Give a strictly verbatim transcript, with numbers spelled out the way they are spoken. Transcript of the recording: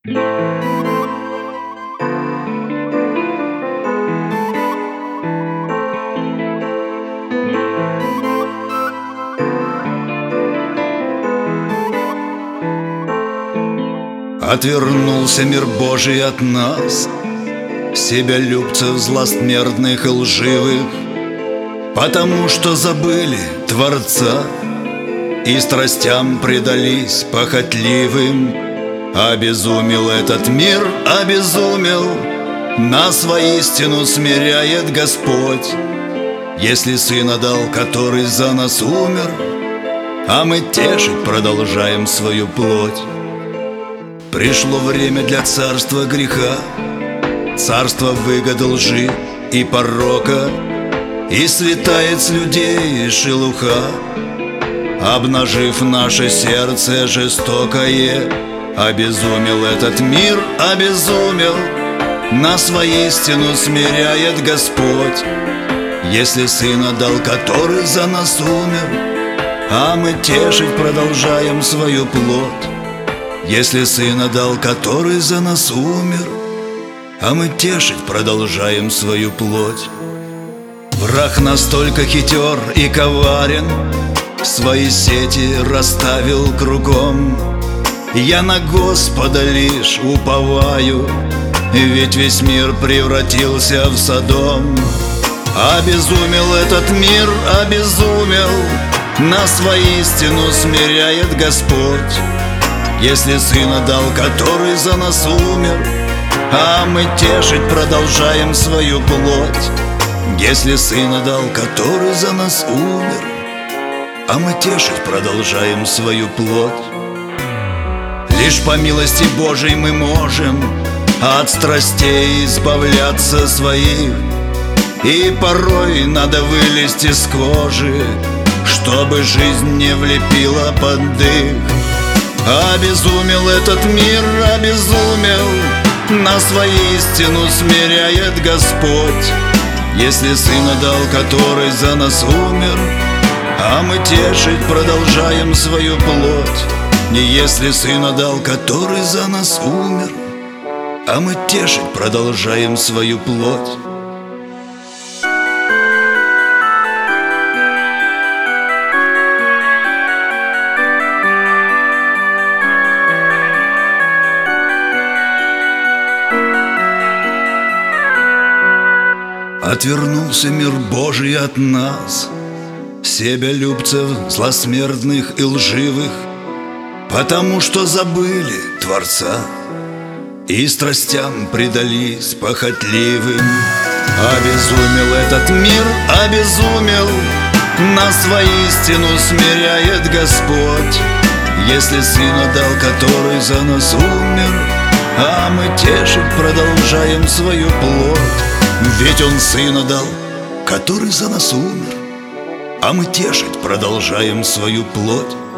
Отвернулся мир Божий от нас, себялюбцев злостмердных и лживых, потому что забыли Творца и страстям предались похотливым. Обезумел этот мир, обезумел, нас воистину смиряет Господь. Если Сына дал, который за нас умер, а мы тешить продолжаем свою плоть. Пришло время для царства греха, царства выгоды, лжи и порока, и слетает с людей шелуха, обнажив наше сердце жестокое. Обезумел этот мир, обезумел, нас воистину смиряет Господь. Если Сына дал, который за нас умер, а мы тешить продолжаем свою плоть. Если Сына дал, который за нас умер, а мы тешить продолжаем свою плоть. Враг настолько хитер и коварен, свои сети расставил кругом. Я на Господа лишь уповаю, ведь весь мир превратился в Содом. Обезумел этот мир, обезумел, нас воистину смиряет Господь. Если Сына дал, который за нас умер, а мы тешить продолжаем свою плоть. Если Сына дал, который за нас умер, а мы тешить продолжаем свою плоть. Лишь по милости Божией мы можем от страстей избавляться своих, и порой надо вылезть из кожи, чтобы жизнь не влепила под дых. Обезумел этот мир, обезумел, нас воистину смиряет Господь. Если Сына дал, который за нас умер, а мы тешить продолжаем свою плоть. Не если Сына дал, который за нас умер, а мы тешить продолжаем свою плоть. Отвернулся мир Божий от нас, себялюбцев злосмертных и лживых, потому что забыли Творца и страстям предались похотливым. Обезумел этот мир, обезумел, нас воистину смиряет Господь. Если Сына дал, который за нас умер, а мы тешить продолжаем свою плоть. Ведь Он Сына дал, который за нас умер, а мы тешить продолжаем свою плоть.